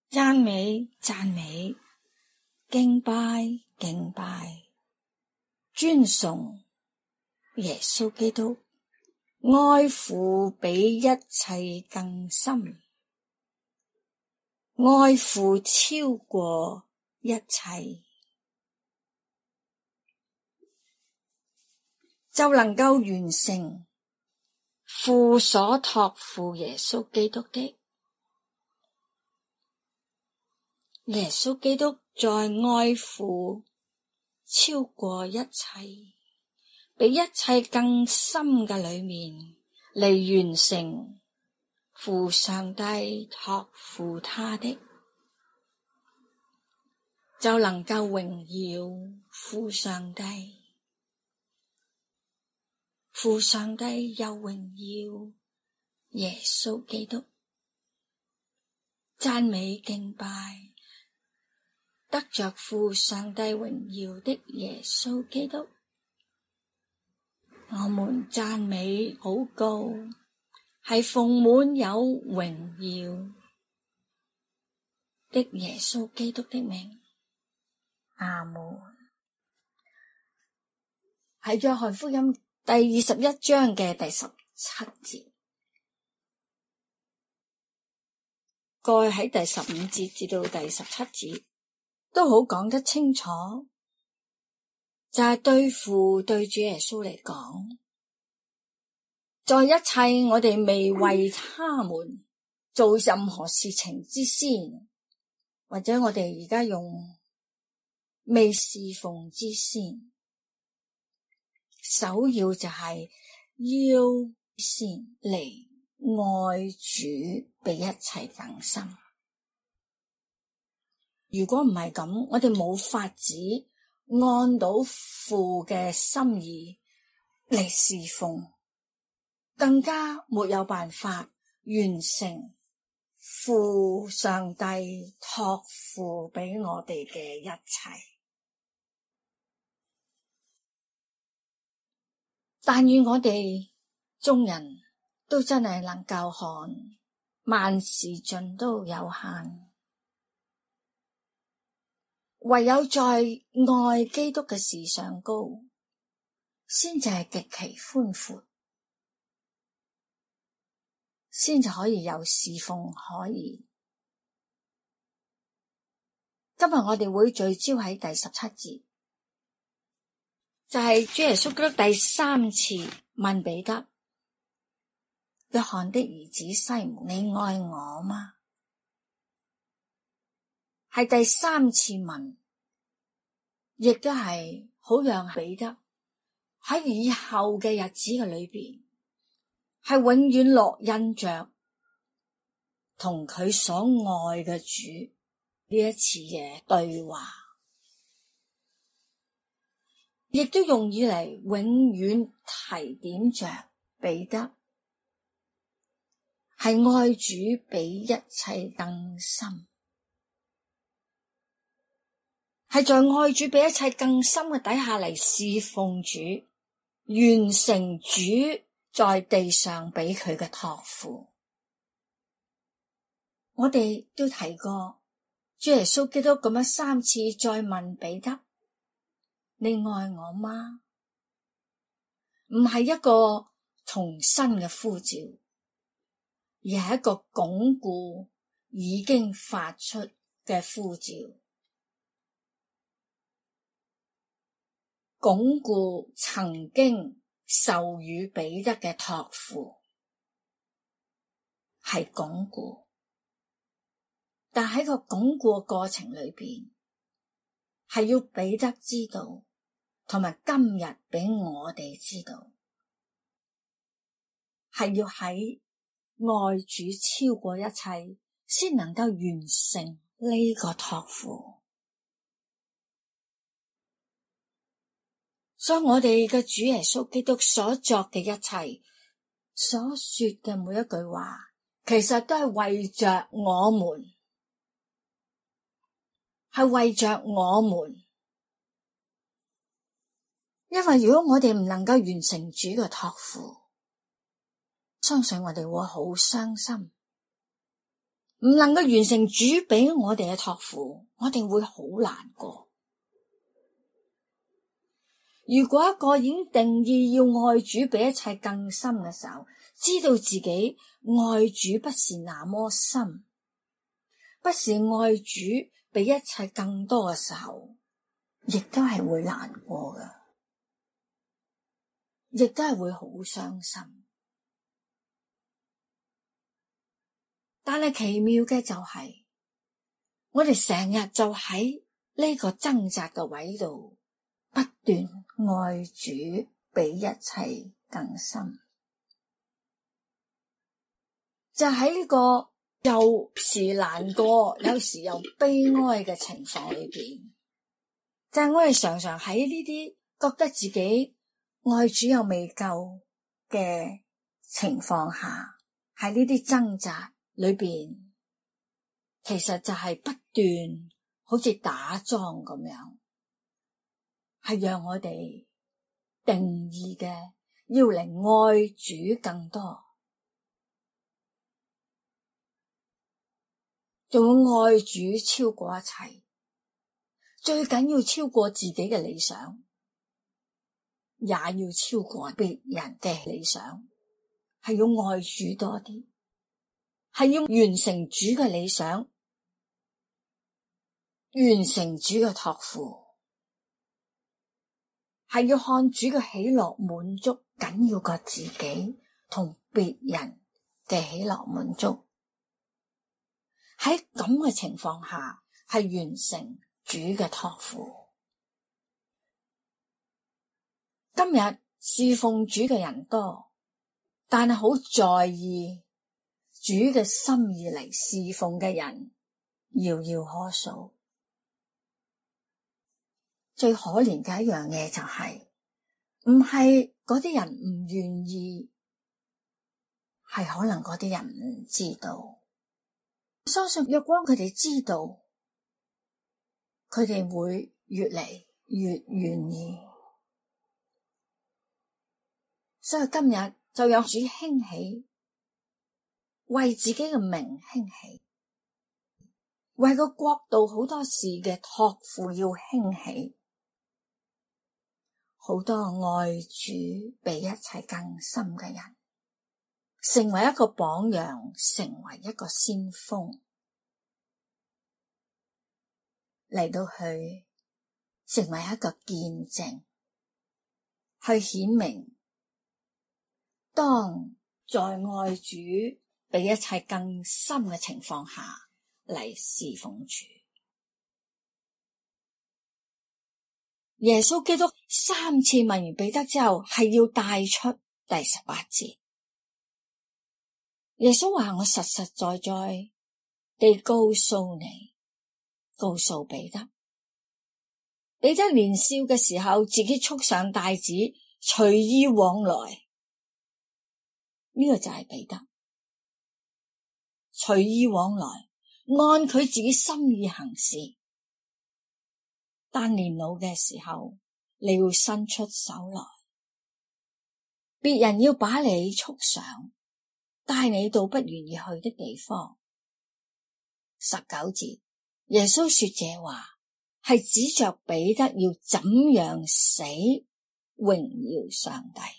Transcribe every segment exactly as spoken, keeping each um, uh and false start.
讚美讚美，敬拜敬拜，尊崇耶穌基督，愛父比一切更深，愛父超過一切，就能夠完成父所託付耶穌基督的。耶穌基督在愛父超過一切，比一切更深嘅裏面嚟完成父上帝託付他的，就能夠榮耀父上帝。父上帝又榮耀耶穌基督，讚美敬拜得着父上帝榮耀的耶穌基督，我們讚美禱告係奉滿有榮耀的耶穌基督的名，阿門。喺約翰福音第二十一章嘅第十七節，蓋喺第十五節至到第十七節都好講得清楚，就係對父對主耶穌嚟講，在一切我哋未為他們做任何事情之先，或者我哋而家用未侍奉之先，首要就係要先嚟愛主比一切更深。如果唔係咁，我哋冇法子按到父嘅心意嚟侍奉，更加沒有辦法完成父上帝託付俾我哋嘅一切。但願我哋眾人都真係能夠看萬事盡都有限，唯有在愛基督嘅事上高，先至係極其寬闊，先至可以有侍奉可言。今日我哋會聚焦喺第十七節，就係、是、主耶穌基督第三次問彼得：約翰的兒子西門，你愛我嗎？係第三次問，亦都係好讓彼得喺以後嘅日子嘅裏邊，係永遠烙印着同佢所愛嘅主呢一次嘅對話，亦都用以嚟永遠提點着彼得係愛主比一切更深，係在愛主比一切更深嘅底下嚟侍奉主，完成主在地上俾佢嘅託付。我哋都提過，主耶穌基督咁樣三次再問彼得：你愛我嗎？唔係一個重新嘅呼召，而係一個鞏固已經發出嘅呼召，鞏固曾經授予彼得嘅託付，係鞏固。但喺個鞏固嘅過程裏邊，係要彼得知道，同埋今日俾我哋知道，係要喺愛主超過一切，先能夠完成呢個託付。所以我哋嘅主耶穌基督所作嘅一切，所說嘅每一句話，其實都係為着我們，係為着我們。因為如果我哋唔能夠完成主嘅託付，相信我哋會好傷心， 唔能夠完成主俾我哋嘅託付，我哋會好難過。如果一個已經定義要愛主比一切更深嘅時候，知道自己愛主不是那麼深，不是愛主比一切更多嘅時候，亦都係會難過㗎，亦都係會好傷心。但係奇妙嘅就係、是，我哋成日就喺呢個掙扎嘅位度，不斷愛主比一切更深。就喺呢個有時難過，有時又悲哀嘅情況裏邊，就係、是、我哋常常喺呢啲覺得自己愛主又未夠嘅情況下，喺呢啲掙扎裏邊，其實就係不斷好似打樁咁樣，係讓我哋定義嘅要嚟愛主更多，仲要愛主超過一切，最緊要超過自己嘅理想，也要超過別人嘅理想，係要愛主多啲，係要完成主嘅理想，完成主嘅託付，係要看主嘅喜樂滿足，緊要過自己同別人嘅喜樂滿足。喺咁嘅情況下，係完成主嘅託付。今日侍奉主嘅人多，但係好在意主嘅心意嚟侍奉嘅人遙遙可數。最可憐嘅一樣嘢就係、是，唔係嗰啲人唔願意，係可能嗰啲人唔知道。相信若果佢哋知道，佢哋會越嚟越願意。所以今日就有主興起，為自己嘅名興起，為個國度好多事嘅託付要興起，好多愛主比一切更深嘅人，成為一個榜樣，成為一個先鋒，嚟到去成為一個見證，去顯明當在愛主比一切更深嘅情況下嚟侍奉主。耶穌基督三次問完彼得之後，係要帶出第十八節。耶穌話：我實實在在地告訴你，告訴彼得，彼得年少嘅時候，自己束上帶子，隨意往來。呢、這個就係彼得，隨意往來，按佢自己心意行事。但年老嘅時候，你要伸出手來，別人要把你束上，帶你到不願意去的地方。十九節，耶穌說這話係指着彼得要怎樣死榮耀上帝。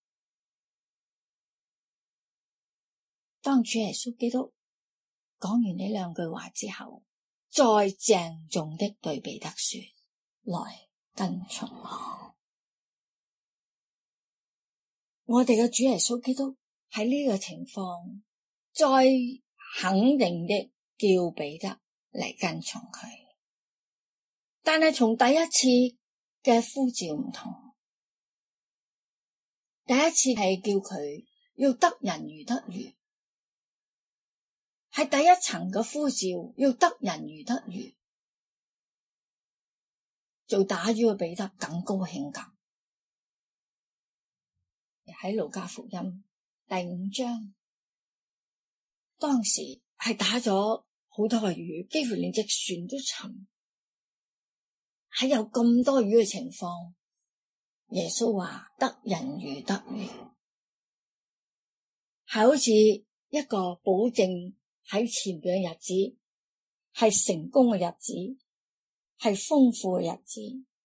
當主耶穌基督講完呢兩句話之後，再鄭重的對彼得說：來跟從我。我哋嘅主耶穌基督喺呢個情況，再肯定的叫彼得嚟跟從佢。但係從第一次嘅呼召唔同，第一次係叫佢要得人如得魚，係第一層嘅呼召，要得人如得魚，做打魚嘅彼得更高興咁。喺路加福音第五章，當時係打咗好多嘅魚，幾乎連隻船都沉。喺有咁多魚嘅情況，耶穌話得人如得魚，係好似一個保證喺前邊嘅日子係成功嘅日子，係豐富嘅日子。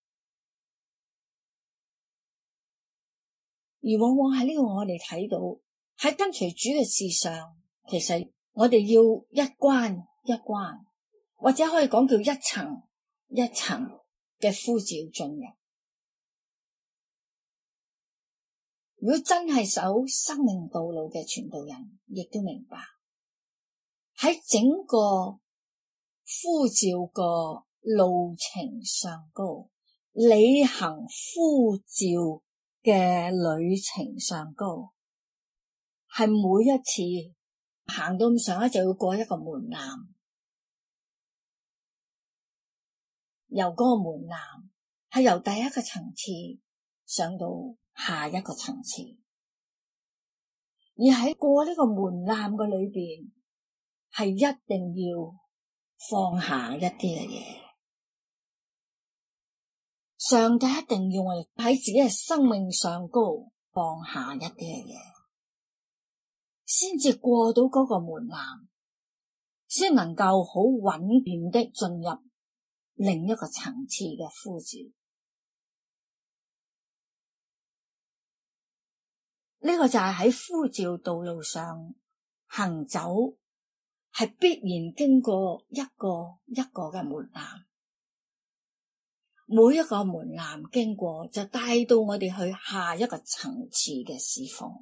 而往往喺呢個我哋睇到喺跟隨主嘅事上，其實我哋要一關一關，或者可以講叫一層一層嘅呼召進入。如果真係走生命道路嘅傳道人，亦都明白喺整個呼召個路程上高，履行呼召嘅旅程上高，係每一次行到咁上下就要過一個門檻，由嗰個門檻係由第一個層次上到下一個層次，而喺過呢個門檻嘅裏邊，係一定要放下一啲嘅嘢。上帝一定要我哋喺自己嘅生命上高放下一啲嘅嘢，先至過到嗰個門檻，先能夠好穩健的進入另一個層次嘅呼召。呢個就係喺呼召道路上行走，係必然經過一個一個嘅門檻，每一個門檻經過就帶到我哋去下一個層次嘅侍奉。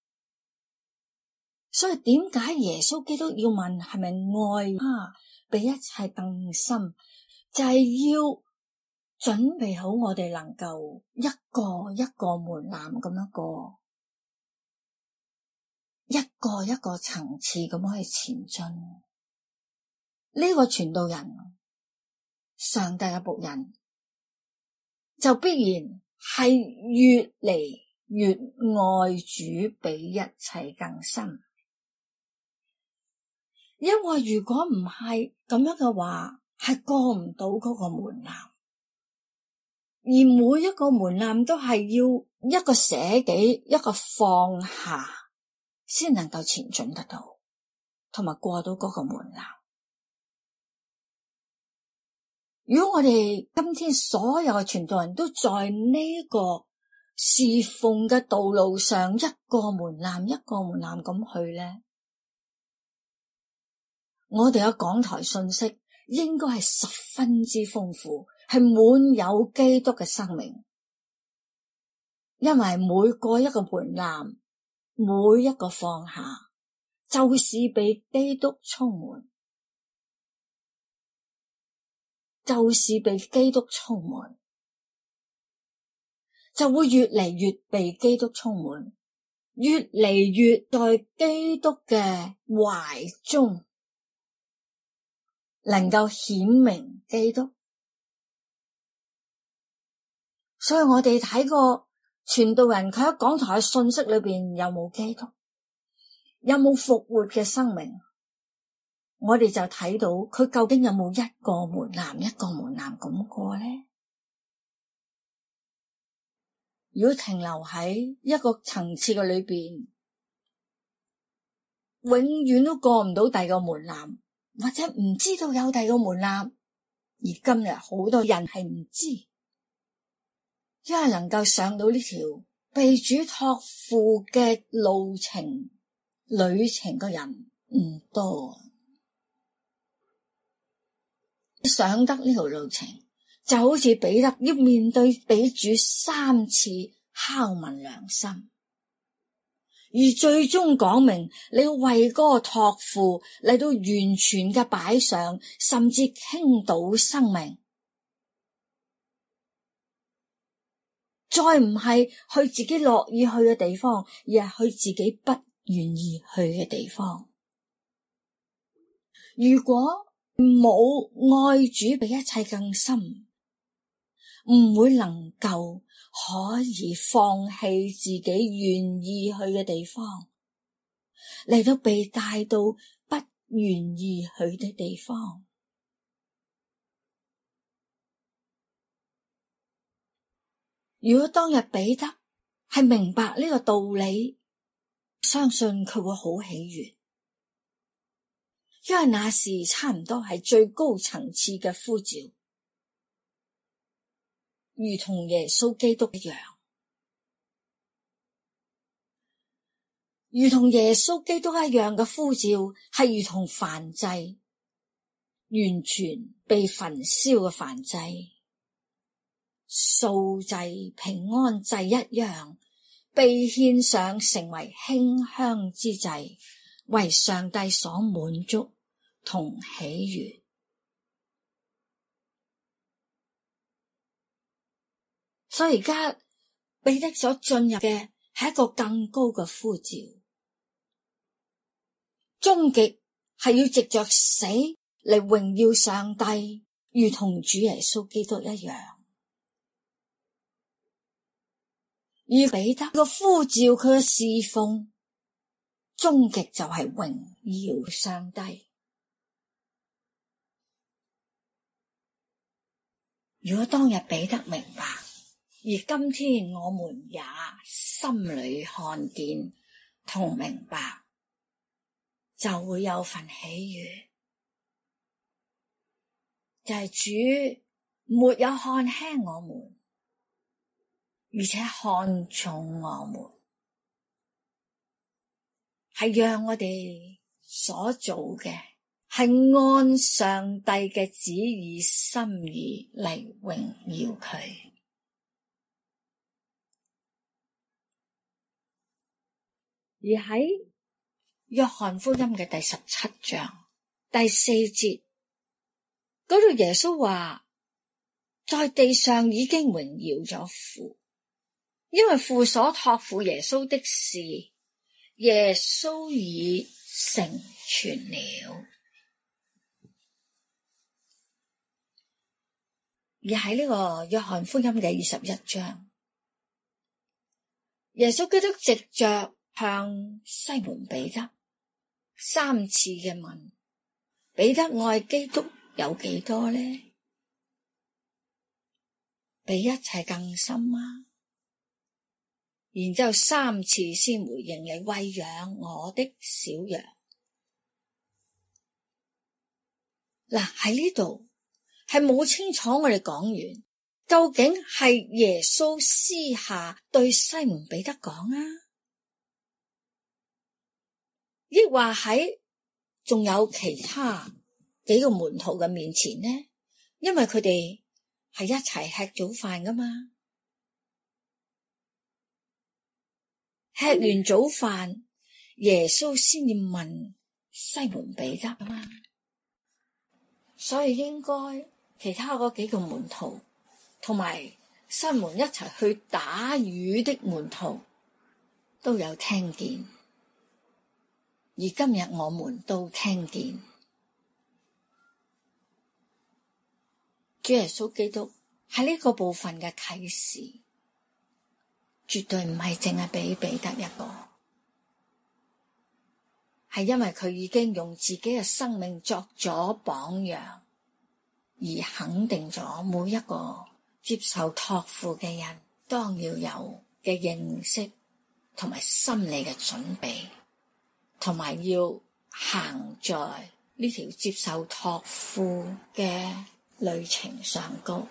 所以點解耶穌基督要問係咪愛他比一切更深，就係要準備好我哋能夠一個一個門檻咁樣過，一個一個層次咁可以前進。呢個傳道人，上帝嘅僕人，就必然係越嚟越愛主比一切更深。因為如果唔係咁樣嘅話，係過唔到嗰個門檻，而每一個門檻都係要一個捨己，一個放下，先能夠前進得到，同埋過到嗰個門檻。如果我哋今天所有嘅傳道人都在呢個侍奉嘅道路上，一個門檻一個門檻咁去咧，我哋嘅講台信息應該係十分之豐富，係滿有基督嘅生命。因為每個一個門檻，每一個放下，就是被基督充滿，就是被基督充滿，就會越嚟越被基督充滿，越嚟越在基督嘅懷中，能夠顯明基督。所以我哋睇過傳道人，佢喺講台嘅信息裏邊有冇基督，有冇復活嘅生命，我哋就睇到佢究竟有冇一個門檻一個門檻咁過呢？如果停留喺一個層次嘅裏邊，永遠都過唔到第二個門檻，或者唔知道有第二個門檻。而今日好多人係唔知，因為能夠上到呢條被主託付嘅路程旅程嘅人唔多。上得呢條路程就好似彼得要面對俾主三次拷問良心，而最終講明你要為嗰個託付嚟到完全嘅擺上，甚至傾倒生命，再唔係去自己樂意去嘅地方，而係去自己不願意去嘅地方。如果冇愛主比一切更深，唔會能夠可以放棄自己願意去嘅地方，嚟到被帶到不願意去嘅地方。如果當日彼得係明白呢個道理，相信佢會好喜悅。 因為那時差唔多係最高層次嘅呼召，如同耶穌基督一樣，如同耶穌基督一樣嘅呼召係如同燔祭，完全被焚燒嘅燔祭、素祭、平安祭一樣，被獻上成為馨香之祭，為上帝所滿足同喜悅。所以而家彼得所進入嘅係一個更高嘅呼召，終極係要藉着死嚟榮耀上帝，如同主耶穌基督一樣。而彼得個呼召佢嘅侍奉，終極就係榮耀上帝。如果當日彼得明白，而今天我們也心裏看見同明白，就會有份喜悅，就係主沒有看輕我們，而且看重我們，係讓我哋所做嘅係按上帝嘅旨意心意嚟榮耀佢。而喺約翰福音嘅第十七章第四節嗰度，耶穌話在地上已經榮耀咗父，因為父所託付耶穌的事，耶穌已成全了。而喺呢個約翰福音嘅二十一章，耶穌基督藉着向西門彼得三次嘅問，彼得愛基督有幾多呢？比一切更深啊！然之後三次先回應你，餵養我的小羊。嗱，喺呢度係冇清楚我哋講完，究竟係耶穌私下對西門彼得講啊，抑或喺仲有其他幾個門徒嘅面前呢？因為佢哋係一齊吃早飯噶嘛，吃完早飯，耶穌先至問西門彼得啊嘛，所以應該其他嗰幾個門徒同埋西門一齊去打魚的門徒都有聽見。而今日我們都聽見，主耶穌基督喺呢個部分嘅啟示，絕對唔係淨係俾彼得一個，係因為佢已經用自己嘅生命作咗榜樣，而肯定咗每一個接受託付嘅人當要有嘅認識同埋心理嘅準備，同埋要行在呢條接受託付嘅旅程上高。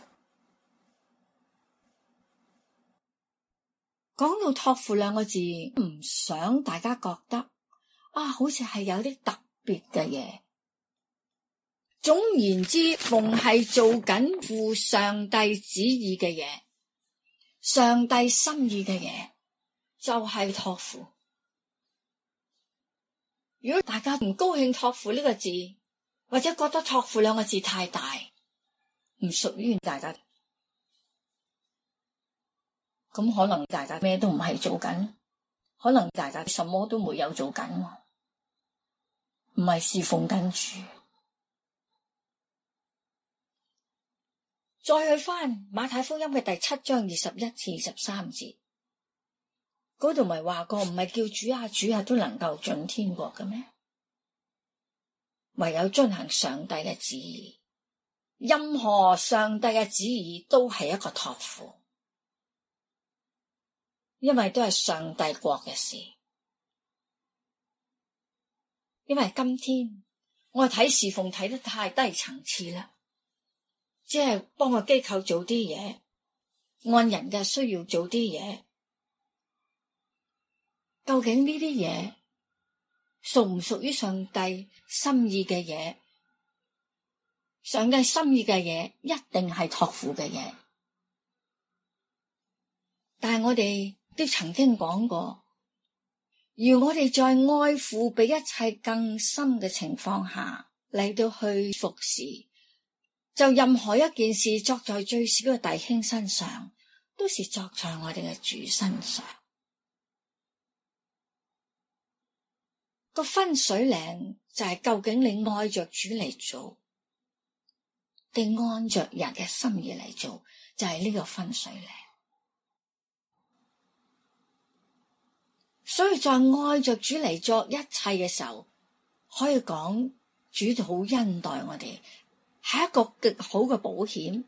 講到託付兩個字，唔想大家覺得啊，好似係有啲特別嘅嘢。總言之，逢係做緊父上帝旨意嘅嘢，上帝心意嘅嘢，就係託付。如果大家唔高興託付呢個字，或者覺得託付兩個字太大，唔屬於大家，咁可能大家咩都唔係做緊，可能大家什麼都沒有做緊，唔係侍奉緊主。再去翻馬太福音嘅第七章二十一至二十三節。嗰度咪話過，唔係叫主啊主啊都能夠進天國嘅咩？唯有遵行上帝嘅旨意，任何上帝嘅旨意都係一個託付，因為都係上帝國嘅事。因為今天我睇侍奉睇得太低層次啦，即係幫個機構做啲嘢，按人嘅需要做啲嘢。究竟呢啲嘢屬唔屬於上帝心意嘅嘢？上帝心意嘅嘢一定係託付嘅嘢。但係我哋都曾經講過，而我哋在愛父比一切更深嘅情況下嚟到去服侍，就任何一件事作在最小嘅弟兄身上，都是作在我哋嘅主身上。個分水嶺就係究竟你愛着主嚟做，定按着人嘅心意嚟做，就係呢個分水嶺。所以在愛着主嚟作一切嘅時候，可以講主好恩待我哋，係一個極好嘅保險。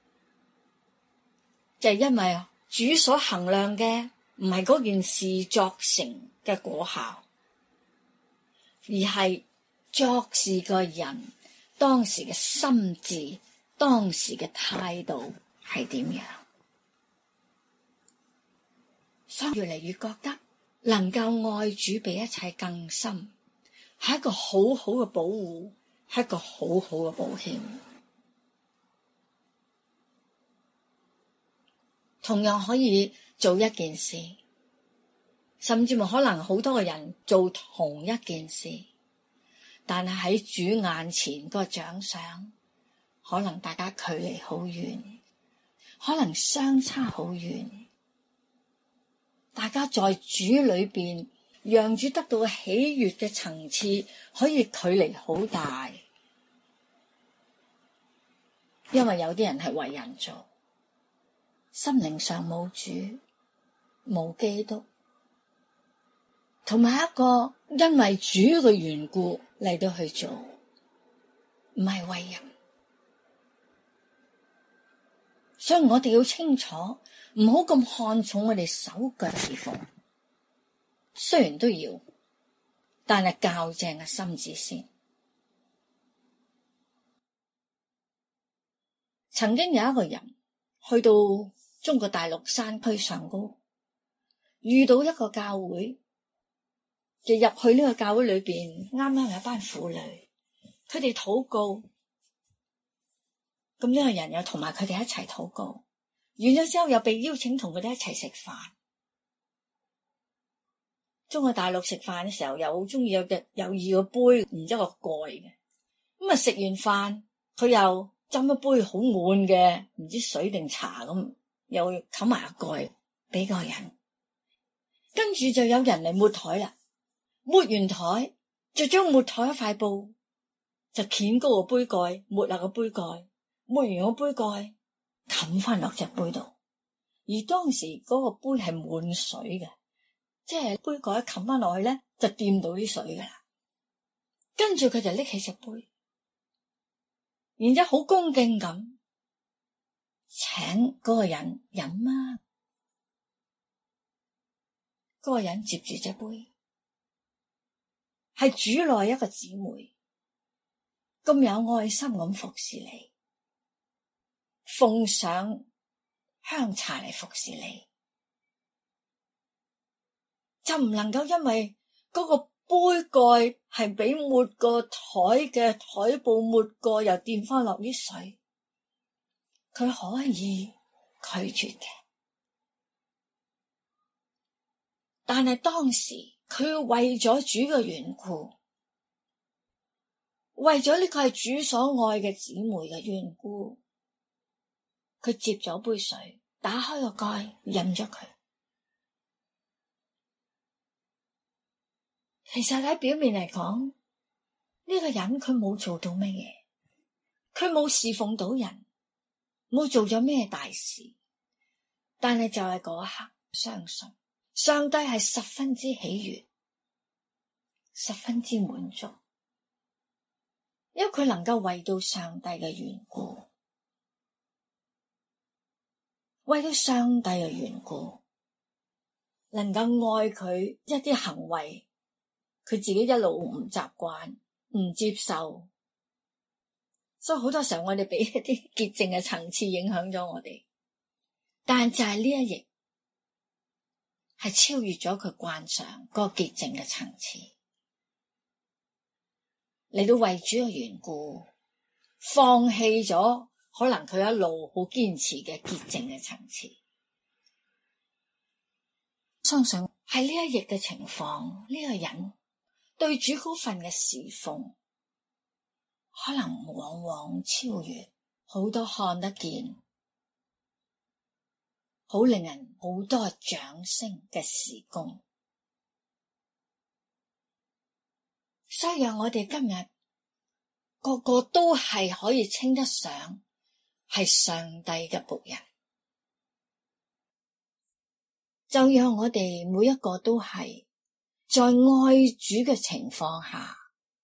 就係因為主所衡量嘅唔係嗰件事作成嘅果效，而係作事個人當時嘅心智、當時嘅態度係點樣。所以越嚟越覺得能夠愛主比一切更深，係一個好好嘅保護，係一個好好嘅保險。同樣可以做一件事，甚至乎可能好多個人做同一件事，但係喺主眼前個獎賞，可能大家距離好遠，可能相差好遠。大家在主裏邊讓主得到喜悅嘅層次，可以距離好大。因為有啲人係為人做，心靈上冇主，冇基督，同埋一個因為主嘅緣故嚟到去做，唔係為人。所以我哋要清楚，唔好咁看重我哋手腳侍奉，雖然都要，但係校正嘅心志先。曾經有一個人去到中國大陸山區上高，遇到一個教會，就入去呢個教會裏邊，啱啱有一班婦女，佢哋禱告。咁呢個人又同埋佢哋一齊禱告，完咗之後又被邀請同佢哋一齊食飯。中國大陸食飯嘅時候，又好中意有隻有二個杯，然之後個蓋嘅。咁啊食完飯，佢又斟一杯好滿嘅，唔知水定茶咁，又冚埋個蓋俾個人。跟住就有人嚟抹台啦，抹完台就將抹台一塊布就掀高個杯蓋，抹下個杯蓋。抹完個杯蓋，冚翻落隻杯度，而當時嗰個杯係滿水嘅，即係杯蓋一冚翻落去咧，就掂到啲水噶啦。跟住佢就拎起隻杯，然之後好恭敬咁請嗰個人飲啊。嗰個人接住隻杯，係主內一個姊妹，咁有愛心咁服侍你。奉上香茶嚟服侍你，就唔能夠因為嗰個杯蓋係俾抹個台嘅台布抹過，又掂翻落啲水，佢可以拒絕嘅。但係當時佢為咗主嘅緣故，為咗呢個係主所愛嘅姊妹嘅緣故，佢接咗杯水，打開個蓋，飲咗佢。其實喺表面嚟講，呢個人佢冇做到乜嘢，佢冇侍奉到人，冇做咗咩大事，但係就係嗰一刻，相信上帝係十分之喜悅，十分之滿足，因為佢能夠為到上帝嘅緣故。為咗上帝嘅緣故，能夠愛佢一啲行為，佢自己一路唔習慣， 唔接受，所以好多時候我哋俾一啲潔淨嘅層次影響咗我哋，但就係呢一役係超越咗佢慣常嗰個潔淨嘅層次，嚟到為主嘅緣故，放棄咗可能佢一路好堅持嘅潔淨嘅層次。相信喺呢一役嘅情況，呢個人對主嗰份嘅侍奉，可能往往超越好多看得見、好令人好多掌聲嘅事工。所以讓我哋今日個個都係可以稱得上係上帝嘅僕人，就讓我哋每一個都係在愛主嘅情況下，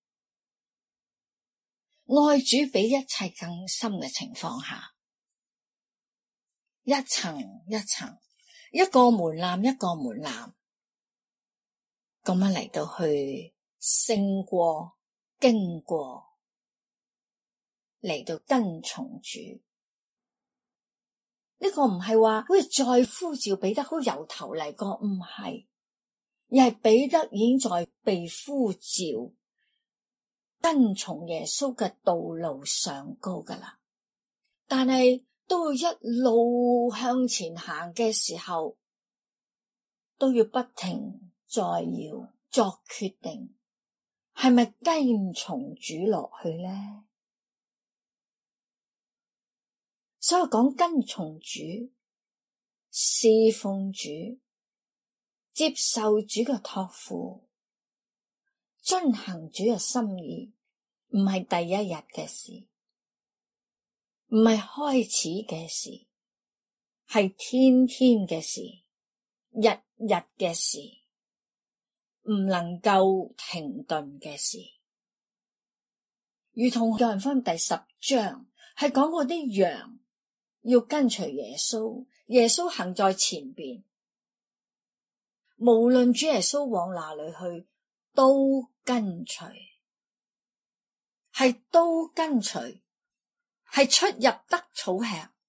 愛主比一切更深嘅情況下，一層一層，一個門檻一個門檻，咁樣嚟到去勝過、經過，嚟到跟從主。呢個唔係話好似再呼召彼得好由頭嚟過，唔係，而係彼得已經在被呼召跟從耶穌嘅道路上高噶啦。但係都要一路向前行嘅時候，都要不停再要作決定，係咪跟從主落去呢？所以講跟從主、侍奉主、接受主嘅託付、遵行主嘅心意，唔係第一日嘅事，唔係開始嘅事，係天天嘅事，日日嘅事，唔能夠停頓嘅事。如同約翰福音第十章係講過啲羊要跟隨耶穌，耶穌行在前邊，無論主耶穌往哪裏去，都跟隨，係都跟隨，係出入得草吃。呢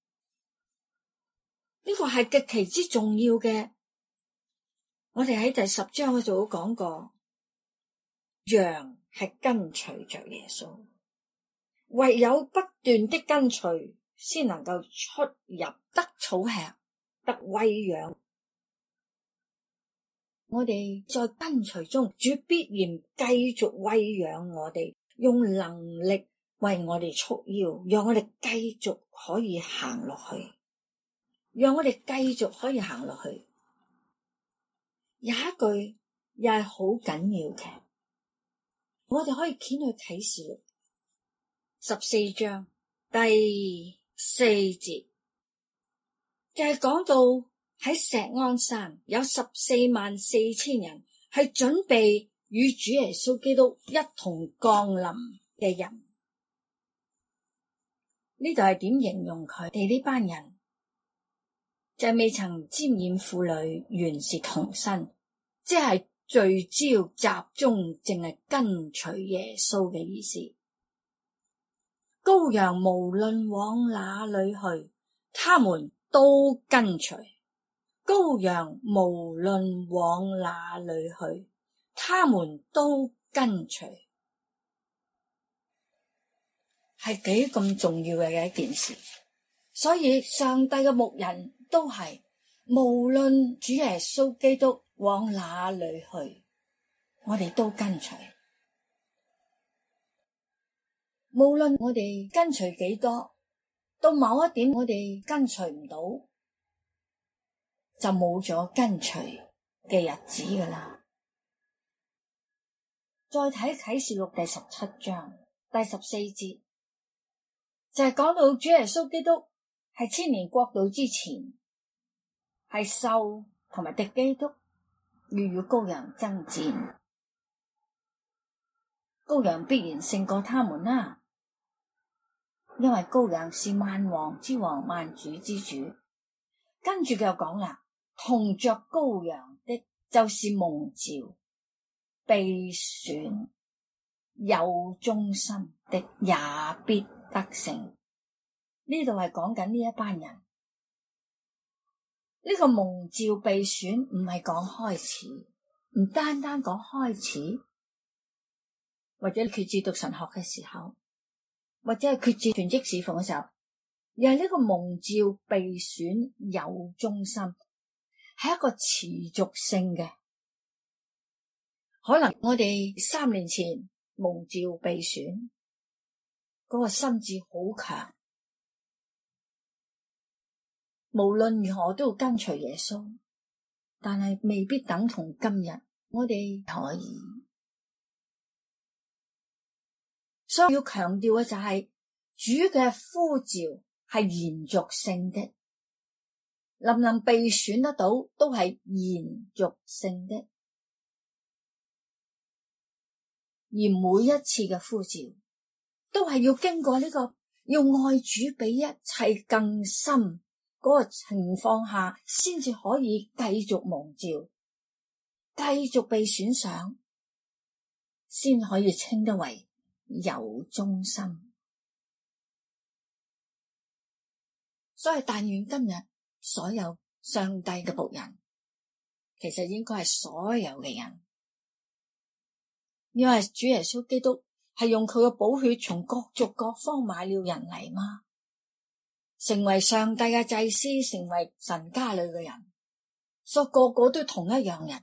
個係極其之重要嘅。我哋喺第十章嗰度講過，羊係跟隨着耶穌，唯有不斷的跟隨，先能夠出入得草吃，得餵養。我哋在跟隨中，主必然繼續餵養我哋，用能力為我哋束腰，讓我哋繼續可以行落去，讓我哋繼續可以行落去。有一句又係好緊要嘅，我哋可以掀去啟示錄十四章第四節，就係講到喺錫安山有十四萬四千人係準備與主耶穌基督一同降臨嘅人。呢度係點形容佢哋呢班人？就係未曾沾染婦女，原是童身，即係聚焦集中，淨係跟隨耶穌嘅意思。羔羊無論往哪裏去，他們都跟隨。羔羊無論往哪裏去，他們都跟隨。係幾咁重要嘅一件事。所以上帝嘅牧人都係，無論主耶穌基督往哪裏去，我哋都跟隨。無論我哋跟隨幾多，到某一點我哋跟隨唔到，就冇咗跟隨嘅日子㗎喇。再睇啟示錄第十七章第十四節，就係講到主耶穌基督係千年國度之前，係獸同埋敵基督要與羔羊爭戰，羔羊必然勝過他們啦。因為羔羊是萬王之王，萬主之主。跟住佢又講啦，同着羔羊的，就是蒙召、被選、 有忠心的也必得勝。呢度係講緊呢一班人。呢個蒙召被選唔係講開始，唔單單講開始，或者決志讀神學嘅時候，或者係決志全職侍奉嘅時候，而係呢個蒙召被選有忠心，係一個持續性嘅。可能我哋三年前蒙召被選，嗰個心志好強，無論如何都要跟隨耶穌，但係未必等同今日我哋可以。所以要強調嘅就係主嘅呼召係延續性的，能唔能被選得到都係延續性的，而每一次嘅呼召都係要經過呢個要愛主比一切更深嗰個情況下，先至可以繼續蒙召，繼續被選上，先可以稱得為有忠心。所以但願今日所有上帝嘅僕人，其實應該係所有嘅人，因為主耶穌基督係用佢嘅寶血從各族各方買了人嚟嘛，成為上帝嘅祭司，成為神家裏嘅人，所以個個都同一樣人，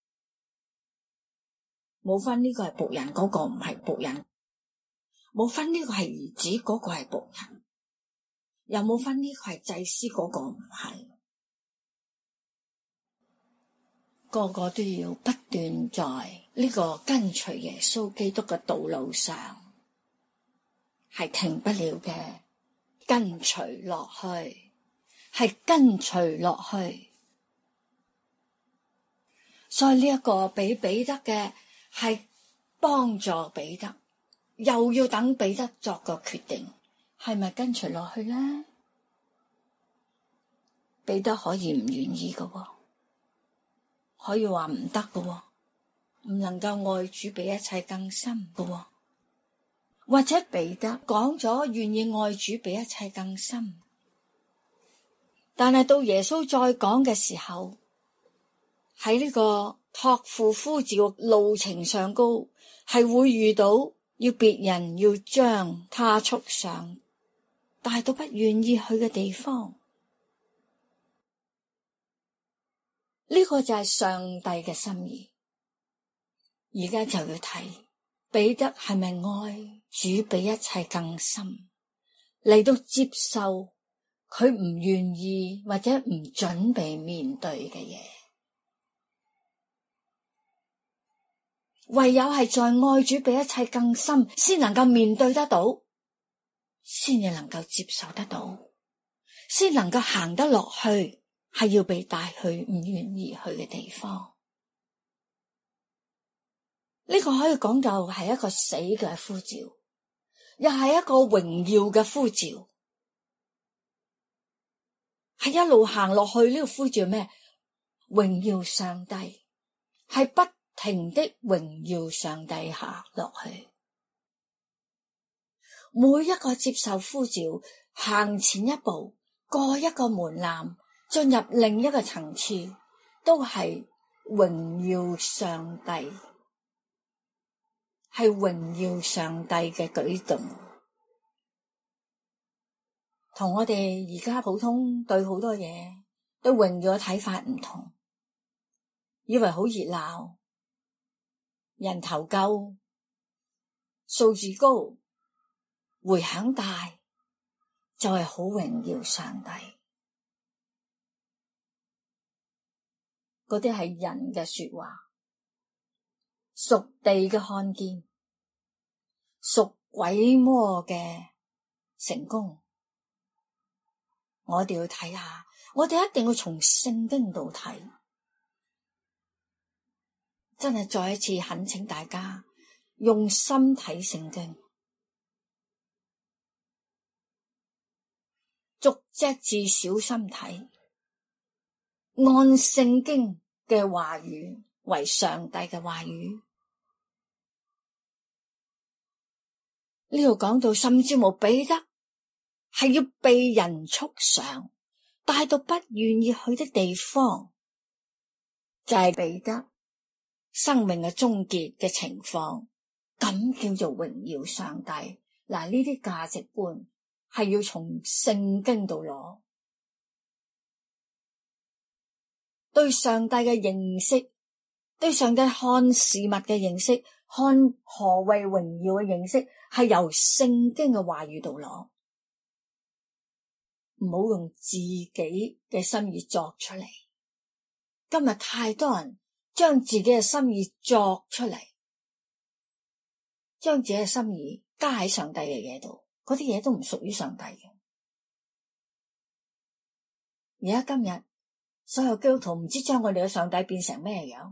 冇分呢個係僕人，嗰個唔係僕人，冇分呢個係兒子，嗰個係僕人，又冇分呢個係祭司，嗰個唔係，個個都要不斷在呢個跟隨耶穌基督嘅道路上，係停不了嘅，跟隨落去，係跟隨落去。所以呢一個俾彼得嘅係幫助彼得，又要等彼得作個決定，係咪跟隨落去呢？彼得可以唔願意㗎，可以話唔得㗎，唔能夠愛主比一切更深㗎，或者彼得講咗願意愛主比一切更深，但係到耶穌再講嘅時候，喺呢個託付呼召路程上高，係會遇到要別人要將他束上，帶到不願意去嘅地方。呢個就係上帝嘅心意。而家就要睇彼得係咪愛主比一切更深，嚟到接受佢唔願意或者唔準備面對嘅嘢。唯有係在愛主比一切更深，先能夠面對得到，先至能夠接受得到，先能夠行得落去，係要被帶去唔願意去嘅地方。呢個可以講就係一個死嘅呼召，又係一個榮耀嘅呼召，係一路行落去。呢個呼召咩？榮耀上帝，係不停的榮耀上帝下落去。每一個接受呼召，行前一步，過一個門檻，進入另一個層次，都係榮耀上帝，係榮耀上帝嘅舉動。同我哋而家普通對好多嘢對榮耀嘅睇法唔同，以為好熱鬧，人頭夠，數字高，回響大，就係好榮耀上帝。嗰啲係人嘅說話，屬地嘅看見，屬鬼魔嘅成功。我哋要睇下，我哋一定要從聖經度睇。真係再一次懇請大家用心睇聖經，逐隻字小心睇，按聖經嘅話語為上帝嘅話語， 呢度講到，甚至無彼得係要被人束上，帶到不願意去的地方，就係彼得生命嘅終結嘅情況，咁叫做榮耀上帝。嗱，呢啲價值觀係要從聖經度攞，對上帝嘅認識，對上帝看事物嘅認識，看何謂榮耀嘅認識，係由聖經嘅話語度攞，唔好用自己嘅心意作出嚟。今日太多人將自己嘅心意作出嚟，將自己嘅心意加喺上帝嘅嘢度，嗰啲嘢都唔屬於上帝嘅。而家今日所有基督徒唔知將我哋嘅上帝變成咩樣，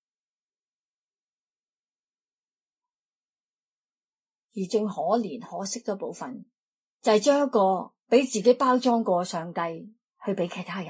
而最可憐可惜嘅部分就係將一個俾自己包裝過嘅上帝去俾其他人。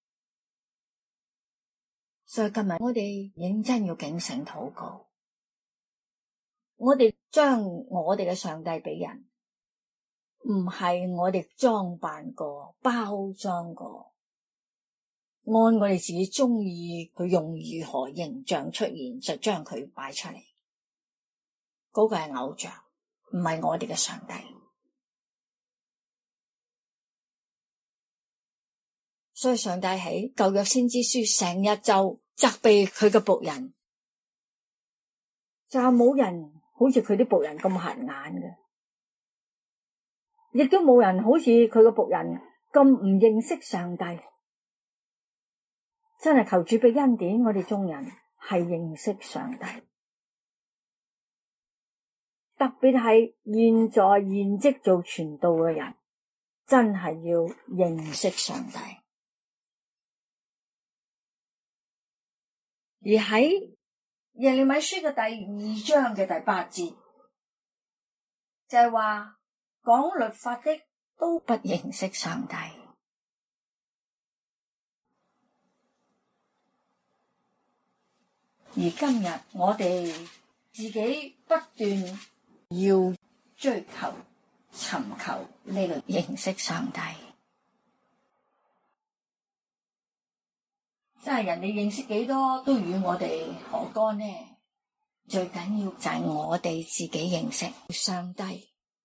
所以今日我哋認真要警醒禱告，我哋將我哋嘅上帝俾人，唔係我哋裝扮過包裝過，按我哋自己中意佢用如何形象出現就將佢擺出嚟，嗰個係偶像，唔係我哋嘅上帝。所以上帝喺舊約先知書成日就責備佢嘅僕人，就冇人好似佢啲僕人咁瞎眼嘅，亦都冇人好似佢嘅僕人咁唔認識上帝。真係求主俾恩典，我哋眾人係認識上帝，特別係現在現職做傳道嘅人，真係要認識上帝。而喺耶利米書嘅第二章嘅第八節，就係話講律法的都不認識上帝。而今日我哋自己不斷要追求、尋求呢個認識上帝。真係人哋認識幾多都與我哋何干呢？最緊要就係我哋自己認識上帝，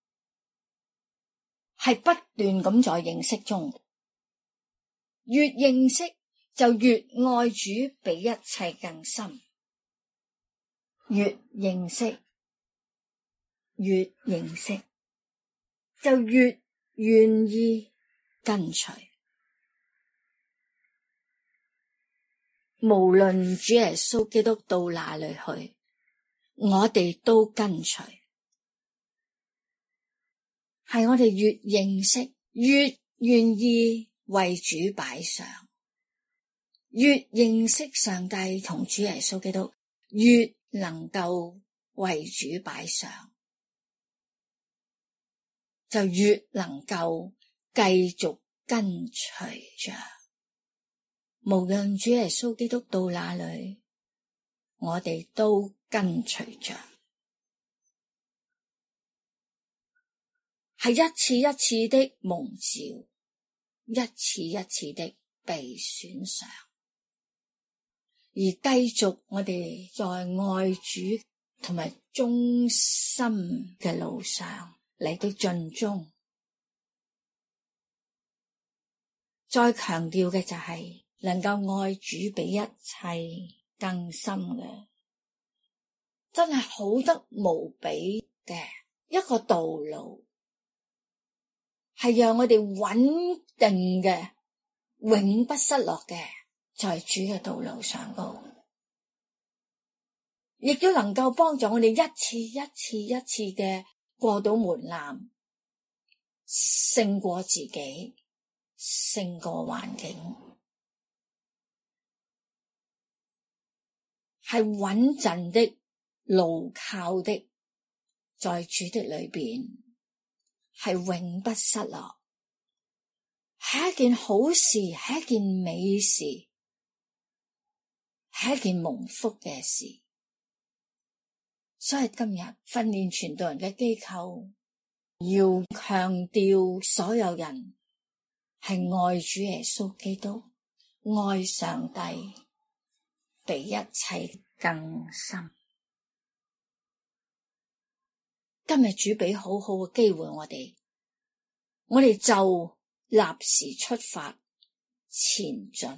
係不斷咁在認識中，越認識就越愛主比一切更深，越認識越認識就越願意跟隨。無論主耶穌基督到哪裏去，我哋都跟隨。係我哋越認識，越願意為主擺上；越認識上帝同主耶穌基督，越能夠為主擺上，就越能夠繼續跟隨着。無論主耶穌基督到哪裏，我哋都跟隨着，係一次一次的蒙召，一次一次的被選上，而繼續我哋在愛主同埋忠心嘅路上嚟到盡忠。再強調嘅就係、是能夠愛主比一切更深嘅，真係好得無比嘅一個道路，係讓我哋穩定嘅、永不失落嘅，在主嘅道路上高，亦都能夠幫助我哋一次一次一次嘅過到門檻，勝過自己，勝過環境。係穩陣的、牢靠的，在主的裏邊係永不失落，係一件好事，係一件美事，係一件蒙福嘅事。所以今日訓練傳道人嘅機構要強調所有人係愛主耶穌基督，愛上帝比一切更深。今日主俾好好嘅機會我哋，我哋就立時出發前進，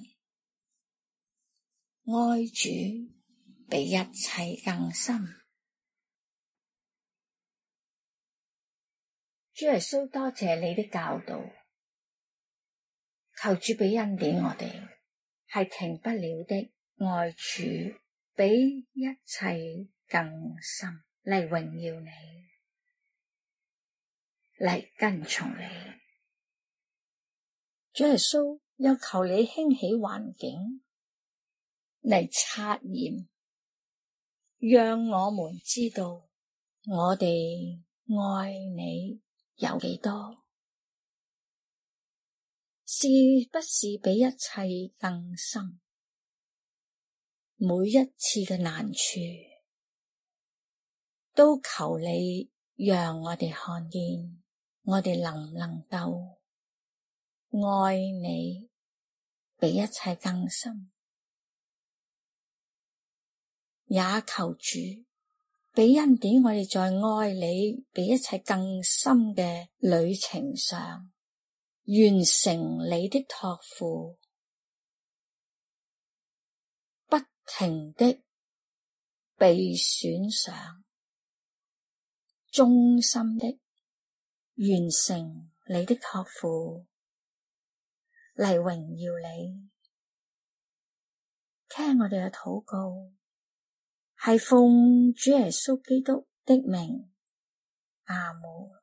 愛主比一切更深。主耶穌，多謝你的教導，求主俾恩典我哋，係停不了的，愛主比一切更深，嚟榮耀你，嚟跟從你。主耶穌，又求你興起環境嚟測驗，讓我們知道我哋愛你有幾多，是不是比一切更深？每一次嘅難處，都求你讓我哋看見，我哋能唔能夠愛你比一切更深？也求主俾恩典我哋在愛你比一切更深嘅旅程上，完成你的託付，不停的被選上，忠心的完成你的託付，嚟榮耀你。聽我哋嘅禱告，係奉主耶穌基督的名，阿們。